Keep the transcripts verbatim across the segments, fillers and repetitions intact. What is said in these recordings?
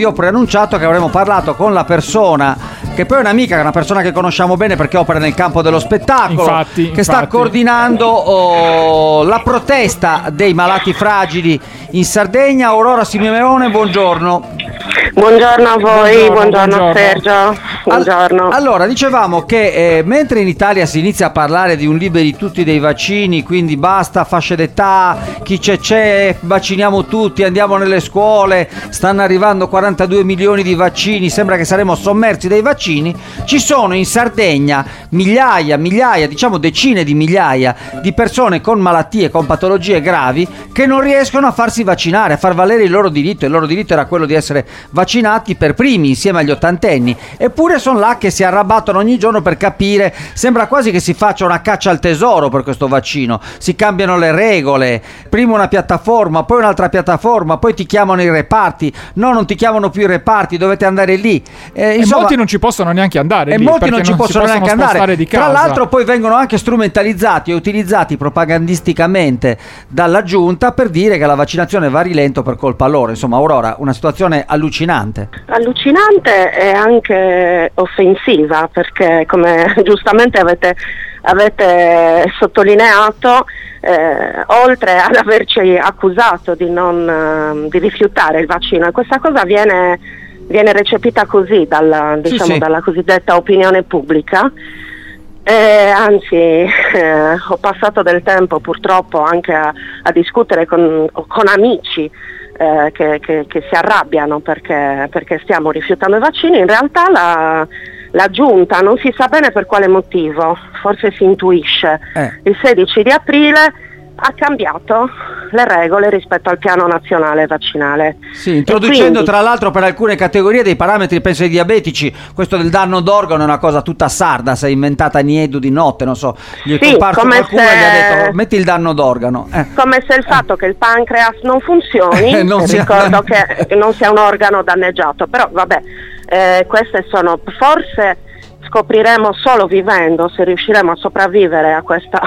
vi ho preannunciato che avremmo parlato con la persona che poi è un'amica, che è una persona che conosciamo bene perché opera nel campo dello spettacolo, infatti, che infatti. sta coordinando oh, la protesta dei malati fragili in Sardegna. Aurora Simeone, buongiorno. Buongiorno a voi, buongiorno, buongiorno, buongiorno Sergio, buongiorno. All- allora, dicevamo che eh, mentre in Italia si inizia a parlare di un liberi tutti dei vaccini, quindi basta fasce d'età, chi c'è c'è, vacciniamo tutti, andiamo nelle scuole, stanno arrivando quarantadue milioni di vaccini, sembra che saremo sommersi dai vaccini, ci sono in Sardegna migliaia, migliaia, diciamo decine di migliaia di persone con malattie, con patologie gravi che non riescono a farsi vaccinare, a far valere il loro diritto. Il loro diritto era quello di essere vaccinati per primi insieme agli ottantenni, eppure sono là che si arrabattono ogni giorno per capire. Sembra quasi che si faccia una caccia al tesoro per questo vaccino, si cambiano le regole, prima una piattaforma, poi un'altra piattaforma, poi ti chiamano i reparti, no, non ti chiamano più i reparti, dovete andare lì, eh, insomma, e molti non ci possono neanche andare e lì, molti non ci non possono, si neanche andare di casa. Tra l'altro poi vengono anche strumentalizzati e utilizzati propagandisticamente dalla giunta per dire che la vaccinazione va a rilento per colpa loro. Insomma, Aurora, una situazione allucinante. Allucinante e anche offensiva, perché come giustamente avete, avete sottolineato, eh, oltre ad averci accusato di, non, di rifiutare il vaccino, e questa cosa viene, viene recepita così dalla, diciamo, sì, sì. dalla cosiddetta opinione pubblica. Eh, anzi, eh, ho passato del tempo purtroppo anche a, a discutere con, con amici eh, che, che, che si arrabbiano perché, perché stiamo rifiutando i vaccini. In realtà la, la giunta non si sa bene per quale motivo, forse si intuisce, eh. il sedici di aprile ha cambiato le regole rispetto al piano nazionale vaccinale. Sì, introducendo quindi, tra l'altro per alcune categorie dei parametri, penso ai diabetici. Questo del danno d'organo è una cosa tutta sarda, si è inventata Niedu di notte, non so, gli è sì, comparso qualcuno se, e gli ha detto metti il danno d'organo. Eh. Come se il fatto eh. che il pancreas non funzioni, non ricordo sia... che non sia un organo danneggiato, però vabbè, eh, queste sono forse... Scopriremo solo vivendo se riusciremo a sopravvivere a, questa,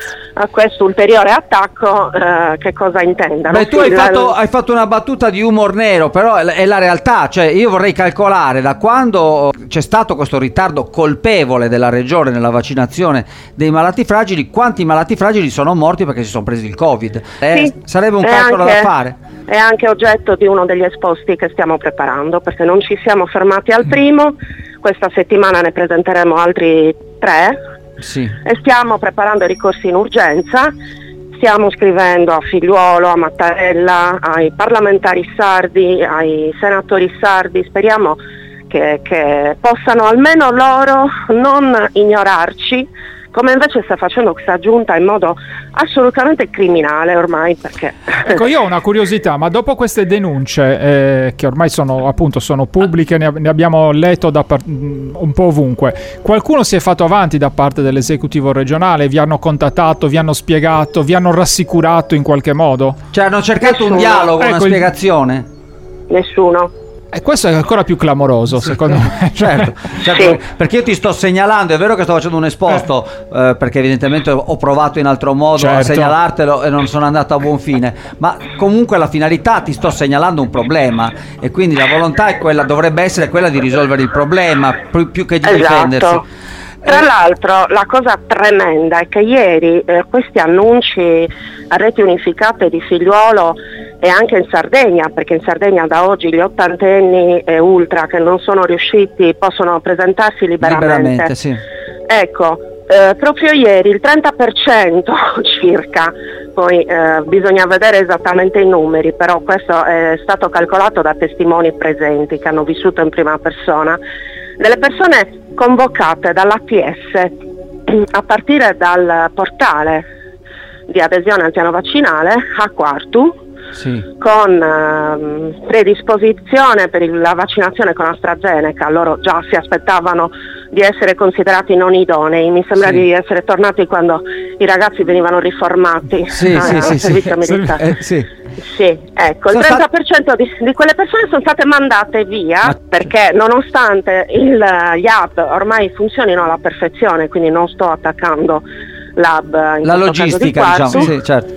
a questo ulteriore attacco eh, che cosa intendano. Beh, tu hai fatto, hai fatto una battuta di humor nero, però è la realtà. Cioè, io vorrei calcolare da quando c'è stato questo ritardo colpevole della regione nella vaccinazione dei malati fragili, quanti malati fragili sono morti perché si sono presi il Covid. Eh, sì, sarebbe un calcolo anche, da fare. È anche oggetto di uno degli esposti che stiamo preparando, perché non ci siamo fermati al primo. Questa settimana ne presenteremo altri tre, sì. E stiamo preparando i ricorsi in urgenza. Stiamo scrivendo a Figliuolo, a Mattarella, ai parlamentari sardi, ai senatori sardi. Speriamo che, che possano almeno loro non ignorarci, come invece sta facendo questa giunta in modo assolutamente criminale ormai. Perché ecco, io ho una curiosità, ma dopo queste denunce eh, che ormai sono appunto sono pubbliche, ne, ne abbiamo letto da par- un po' ovunque, qualcuno si è fatto avanti da parte dell'esecutivo regionale? Vi hanno contattato, vi hanno spiegato, vi hanno rassicurato in qualche modo? Cioè hanno cercato Nessuno. un dialogo, ecco, una spiegazione? Nessuno. E questo è ancora più clamoroso, secondo me. Certo, certo, sì. Perché io ti sto segnalando, è vero che sto facendo un esposto, eh. Eh, perché evidentemente ho provato in altro modo certo. a segnalartelo e non sono andato a buon fine, ma comunque la finalità, ti sto segnalando un problema e quindi la volontà è quella, dovrebbe essere quella di risolvere il problema più, più che di esatto. difendersi. Tra l'altro la cosa tremenda è che ieri eh, questi annunci a reti unificate di Figliuolo e anche in Sardegna, perché in Sardegna da oggi gli ottantenni e ultra che non sono riusciti possono presentarsi liberamente. Liberamente, sì. Ecco, eh, proprio ieri il trenta per cento circa, poi eh, bisogna vedere esattamente i numeri, però questo è stato calcolato da testimoni presenti che hanno vissuto in prima persona, delle persone convocate dall'A T S a partire dal portale di adesione al piano vaccinale a Quartu, sì. con eh, predisposizione per il, la vaccinazione con AstraZeneca. Loro già si aspettavano di essere considerati non idonei, mi sembra sì. di essere tornati quando i ragazzi venivano riformati sì, al sì, sì, servizio sì. militare. Eh, sì. Sì, ecco, sono il trenta per cento di, di quelle persone sono state mandate via. Ma... perché nonostante il, gli hub ormai funzionino alla perfezione, quindi non sto attaccando l'hub in la questo logistica, caso di diciamo, sì, certo.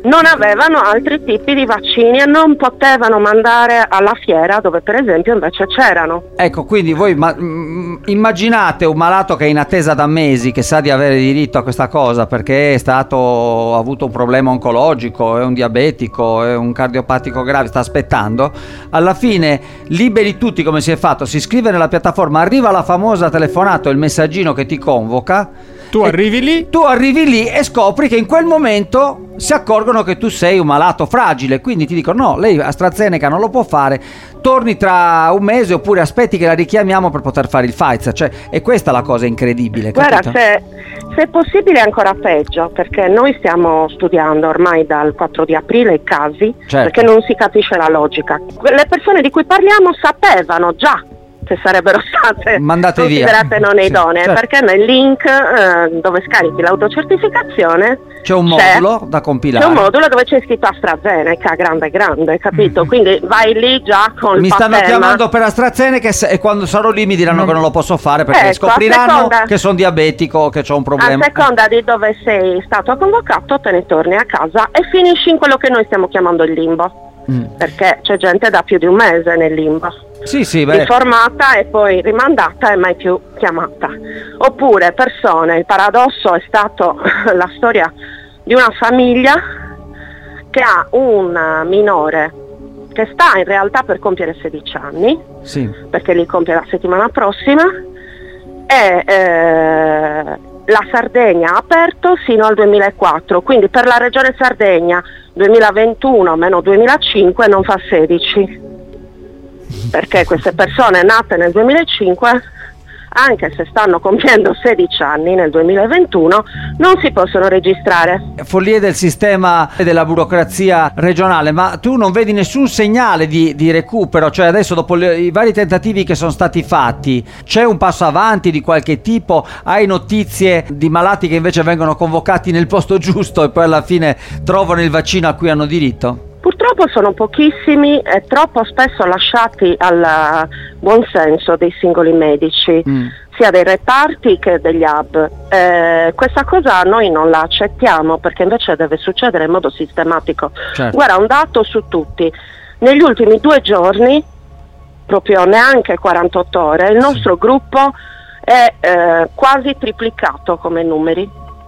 non avevano altri tipi di vaccini e non potevano mandare alla fiera dove per esempio invece c'erano. Ecco, quindi voi ma, mh, immaginate un malato che è in attesa da mesi, che sa di avere diritto a questa cosa perché è stato ha avuto un problema oncologico, è un diabetico, è un cardiopatico grave, sta aspettando, alla fine liberi tutti come si è fatto, si iscrive nella piattaforma, arriva la famosa telefonata, il messaggino che ti convoca. Tu arrivi lì? Tu arrivi lì e scopri che in quel momento si accorgono che tu sei un malato fragile, quindi ti dicono no, lei AstraZeneca non lo può fare, torni tra un mese oppure aspetti che la richiamiamo per poter fare il Pfizer. Cioè, è questa la cosa incredibile, guarda, capito? se, se è possibile è ancora peggio, perché noi stiamo studiando ormai dal quattro di aprile i casi, certo. Perché non si capisce la logica. Le persone di cui parliamo sapevano già che sarebbero state mandate considerate via. non idonee, sì, certo. Perché nel link eh, dove scarichi l'autocertificazione c'è un modulo da compilare. C'è un modulo dove c'è scritto AstraZeneca, grande grande, capito? Mm. Quindi vai lì già con mi il stanno patema. chiamando per AstraZeneca e, se, e quando sarò lì mi diranno mm. che non lo posso fare perché ecco, scopriranno seconda, che sono diabetico, che ho un problema. A seconda di dove sei stato convocato te ne torni a casa e finisci in quello che noi stiamo chiamando il limbo. Mm. Perché c'è gente da più di un mese nel limbo. Sì, sì, beh. Informata e poi rimandata e mai più chiamata. Oppure persone, il paradosso è stato la storia di una famiglia che ha un minore che sta in realtà per compiere sedici anni, sì. Perché li compie la settimana prossima, e eh, la Sardegna ha aperto sino al duemilaquattro, quindi per la regione Sardegna duemilaventuno meno duemilacinque non fa sedici. Perché queste persone nate nel duemilacinque, anche se stanno compiendo sedici anni nel duemilaventuno, non si possono registrare. Follie del sistema e della burocrazia regionale, ma tu non vedi nessun segnale di, di recupero? Cioè adesso dopo le, i vari tentativi che sono stati fatti, c'è un passo avanti di qualche tipo? Hai notizie di malati che invece vengono convocati nel posto giusto e poi alla fine trovano il vaccino a cui hanno diritto? Purtroppo sono pochissimi e troppo spesso lasciati al buonsenso dei singoli medici, mm. sia dei reparti che degli hub. Eh, questa cosa noi non la accettiamo perché invece deve succedere in modo sistematico. Certo. Guarda, un dato su tutti. Negli ultimi due giorni, proprio neanche quarantotto ore, il nostro sì. gruppo è eh, quasi triplicato come numeri,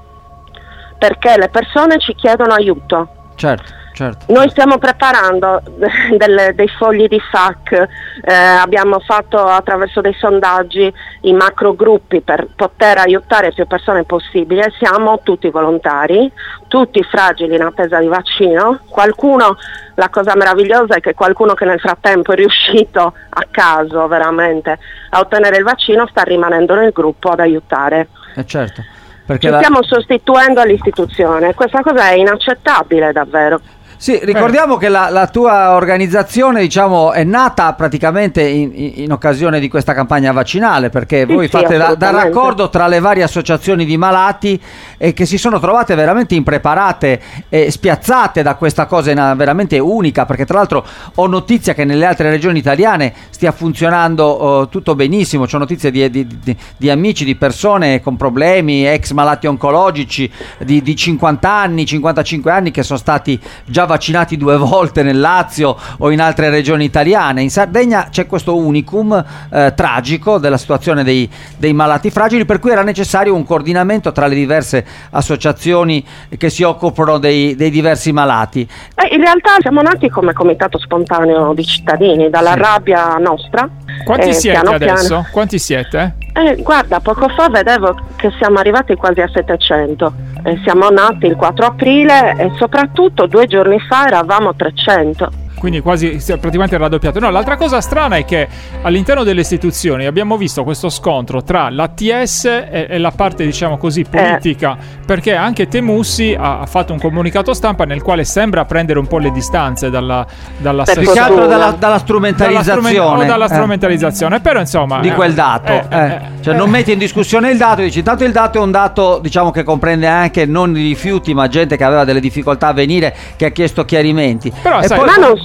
perché le persone ci chiedono aiuto. Certo. Certo. Noi stiamo preparando delle, dei fogli di F A Q, eh, abbiamo fatto attraverso dei sondaggi i macro gruppi per poter aiutare più persone possibile, siamo tutti volontari, tutti fragili in attesa di vaccino, qualcuno, la cosa meravigliosa è che qualcuno che nel frattempo è riuscito a caso veramente a ottenere il vaccino sta rimanendo nel gruppo ad aiutare. Eh certo. Perché Ci la... stiamo sostituendo all'istituzione, questa cosa è inaccettabile davvero. Sì, ricordiamo che la, la tua organizzazione, diciamo, è nata praticamente in, in occasione di questa campagna vaccinale, perché sì, voi fate sì, da, da raccordo tra le varie associazioni di malati e che si sono trovate veramente impreparate e spiazzate da questa cosa veramente unica, perché tra l'altro ho notizia che nelle altre regioni italiane stia funzionando uh, tutto benissimo, c'ho notizie di, di, di, di amici, di persone con problemi, ex malati oncologici di, di cinquanta anni, cinquantacinque anni che sono stati già vaccinati due volte nel Lazio o in altre regioni italiane. In Sardegna c'è questo unicum eh, tragico della situazione dei, dei malati fragili, per cui era necessario un coordinamento tra le diverse associazioni che si occupano dei, dei diversi malati. Eh, in realtà siamo nati come comitato spontaneo di cittadini, dalla sì. rabbia nostra. Quanti eh, siete piano adesso? Piano. Quanti siete? Eh, guarda, poco fa vedevo che siamo arrivati quasi a settecento. Eh, siamo nati il quattro aprile e soprattutto due giorni fa eravamo trecento. Quindi quasi praticamente raddoppiato. No, l'altra cosa strana è che all'interno delle istituzioni abbiamo visto questo scontro tra l'A T S e, e la parte, diciamo così, politica, eh. perché anche Temussi ha, ha fatto un comunicato stampa nel quale sembra prendere un po' le distanze dalla dalla, più che altro dalla, dalla strumentalizzazione dalla, strument- o dalla strumentalizzazione, eh. però insomma di quel dato, eh, eh, eh, cioè eh. non metti in discussione il dato, dici tanto il dato è un dato, diciamo, che comprende anche non i rifiuti ma gente che aveva delle difficoltà a venire, che ha chiesto chiarimenti. Però e sai, poi... ma non so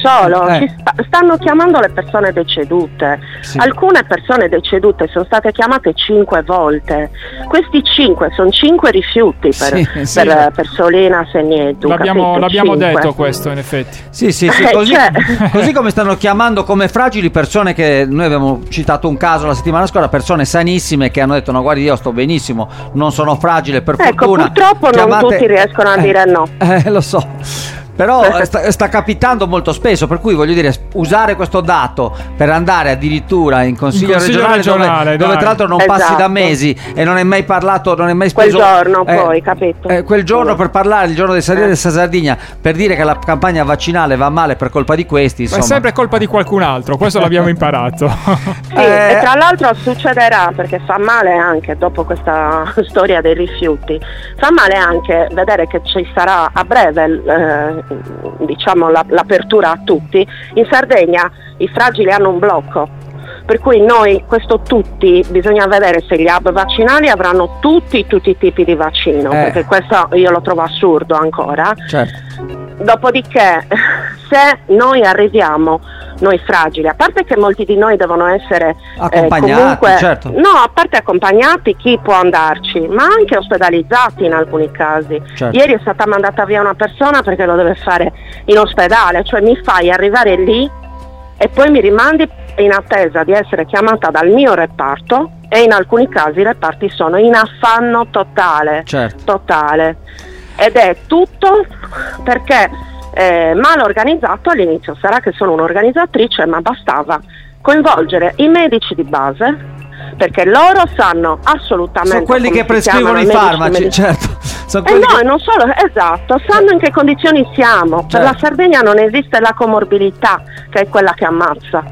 solo, Eh. ci sta- stanno chiamando le persone decedute. Sì. Alcune persone decedute sono state chiamate cinque volte. Questi cinque sono cinque rifiuti per, Sì, sì. per, per Solina Segnetu. L'abbiamo, capito? l'abbiamo Cinque. detto questo, in effetti. Sì, sì, sì, Eh, così, cioè- così come stanno chiamando come fragili persone che noi abbiamo citato un caso la settimana scorsa, persone sanissime che hanno detto no guardi io sto benissimo, non sono fragile per Ecco, fortuna. purtroppo non tutti riescono a Eh, dire no. Eh, lo so. Però eh, sta, sta capitando molto spesso, per cui voglio dire, usare questo dato per andare addirittura in consiglio, In consiglio regionale, regionale, dove, dove dai. tra l'altro non Esatto. passi da mesi e non hai mai parlato, non hai mai Quel speso giorno poi, capito? eh, quel giorno Sì. per parlare, il giorno del Salire Eh. del Sardegna, per dire che la campagna vaccinale va male per colpa di questi, Ma insomma. è sempre colpa di qualcun altro, questo l'abbiamo imparato. Sì, Eh, e tra l'altro succederà, perché fa male anche dopo questa storia dei rifiuti, fa male anche vedere che ci sarà a breve eh, diciamo la- l'apertura a tutti. In Sardegna i fragili hanno un blocco, per cui noi questo tutti bisogna vedere se gli hub vaccinali avranno tutti tutti i tipi di vaccino, Eh. perché questo io lo trovo assurdo ancora. certo. Dopodiché, se noi arriviamo, noi fragili, a parte che molti di noi devono essere eh, Accompagnati, comunque, certo. no, a parte accompagnati, chi può andarci, ma anche ospedalizzati in alcuni casi. Certo. Ieri è stata mandata via una persona perché lo deve fare in ospedale, cioè mi fai arrivare lì e poi mi rimandi in attesa di essere chiamata dal mio reparto, e in alcuni casi i reparti sono in affanno totale, Certo. totale. Ed è tutto perché eh, mal organizzato all'inizio. Sarà che sono un'organizzatrice, ma bastava coinvolgere i medici di base, perché loro sanno assolutamente Sono quelli come che si prescrivono i chiamano, farmaci, medici, medici. certo. Sono E quelli no, che- non solo, esatto, sanno in che condizioni siamo. Per Certo. la Sardegna non esiste la comorbilità, che è quella che ammazza.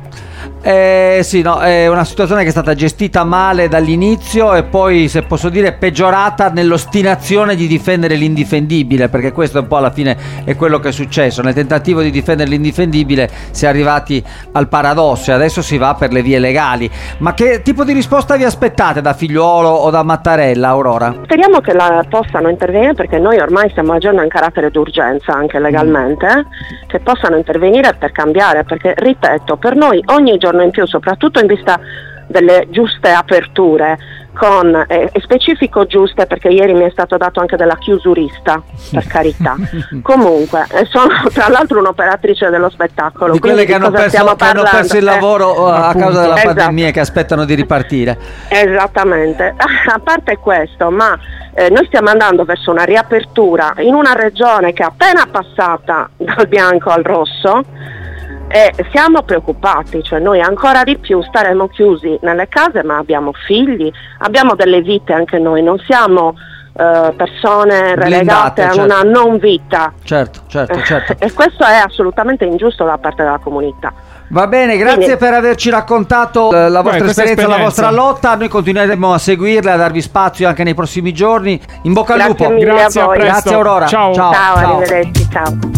Eh, sì, no, è una situazione che è stata gestita male dall'inizio e poi, se posso dire, peggiorata nell'ostinazione di difendere l'indifendibile, perché questo un po' alla fine è quello che è successo. Nel tentativo di difendere l'indifendibile si è arrivati al paradosso e adesso si va per le vie legali. Ma che tipo di risposta vi aspettate da Figliuolo o da Mattarella, Aurora? Speriamo che la possano intervenire, perché noi ormai stiamo agendo in carattere d'urgenza anche legalmente, eh, che possano intervenire per cambiare, perché ripeto, per noi ogni giorno in più, soprattutto in vista delle giuste aperture, con eh, e specifico giuste, perché ieri mi è stato dato anche della chiusurista, per carità. Comunque eh, sono tra l'altro un'operatrice dello spettacolo, Di quelle quindi che di hanno, cosa perso, stiamo che hanno parlando? perso il Eh, lavoro a appunto. causa della Esatto. pandemia, che aspettano di ripartire. Esattamente, a parte questo, ma eh, noi stiamo andando verso una riapertura in una regione che è appena passata dal bianco al rosso, e siamo preoccupati, cioè noi ancora di più staremo chiusi nelle case, ma abbiamo figli, abbiamo delle vite anche noi, non siamo eh, persone relegate Blindate, a certo. una non vita. Certo, certo, certo. E questo è assolutamente ingiusto da parte della comunità. Va bene, grazie Quindi- per averci raccontato eh, la vostra questa esperienza, la esperienza. vostra lotta. Noi continueremo a seguirla, a darvi spazio anche nei prossimi giorni. In bocca al Grazie lupo. mille Grazie, a a voi. presto. Grazie Aurora. Ciao. Ciao, arrivederci, ciao.